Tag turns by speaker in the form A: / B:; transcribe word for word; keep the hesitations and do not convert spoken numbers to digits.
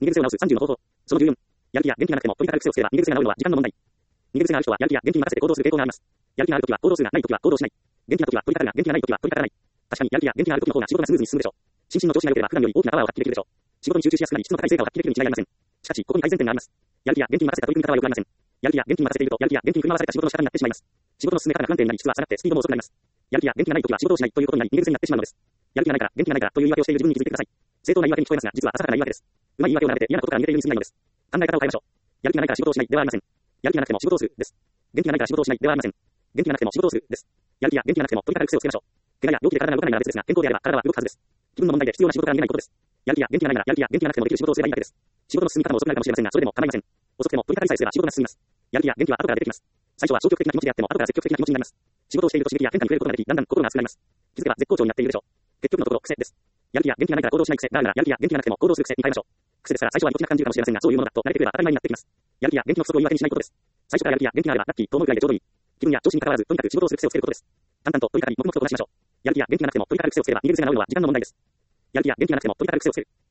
A: 逃げ癖を直すさんじゅうの方法。そのじゅうよん。やる気や元気がなくてもとにかく癖をつければ逃げ癖が治るのは時間の問題。逃げ癖がある人はやる気や元気に任せて行動する傾向があります。やる気があるときは行動数がないときは行動しない。元気なときは取り掛かるが元気がないときは取り掛からない。確かにやる気や元気があるときの方が仕事がスムーズに進むでしょう。心身の調子が良ければ普段より大きなパワーを発揮できるでしょう。仕事に集中しやすくなり質の高い成果を発揮できるに違いありません。しかし、ここに改善点があります。やる気や元気に任せた取り組み方は良くありません。やる気や元気に任せていると、やる気や元気に振り回された仕事の仕方になってしまいます。仕事の進め方が不安定になり質は下がってスピードも遅くなります。やる気や元気がないときは仕事をしないということになり逃げ癖になってしまうのです。やる気がないから元気がないからという言い訳をしている自分に気づいてください。正当な言い訳に聞こえますが、実は浅はかな言い訳です。うまい言い訳を並べて嫌なことから逃げているに過ぎないのです。考え方を変えましょう。やる気がないから仕事をしないではありません。やる気がなくても仕事をするです。元気がないから仕事をしないではありません。元気がなくても仕事をするです。やる気や元気がなくてもとにかく癖をつけましょう。怪我や病気で体が動かないなら別ですが、健康であれば体は動くはずです。気分の問題で必要な仕事から逃げないことです。やる気や元気がないならやる気や元気がなくてもできる仕事をすればいいだけです。仕事の進み方も遅くなるかもしれませんが、それでも構いません。遅くても取り掛かりさえすれば仕事が進みます。やる気や元気は後から出てきます。最初は消極的な気持ちであっても後から積極的な気持ちになります。仕事をしていると刺激や変化に触れることができ、だんだん心が熱くなります。気づけば絶好調になっているでしょう。結局のところ癖です。やる気や元気がないから行動しない癖があるならやる気や元気がなくても行動する癖に変えましょう。癖ですから最初は命なく感じるかもしれませんが、そういうものだと慣れてくれば当たり前になってきます。やる気や元気の不足を言い訳にしないことです。最初からやる気や元気があればラッキーと思うくらいでちょうどいい。気分や調子に関わらずとにかく仕事をする癖をつけることです。淡々と取り掛かり黙々とこなしましょう。やる気や元気がなくても取り掛かる癖をつければ逃げ癖が治るのは時間の問題です。やる気や元気がなくても取り掛かる癖をつける。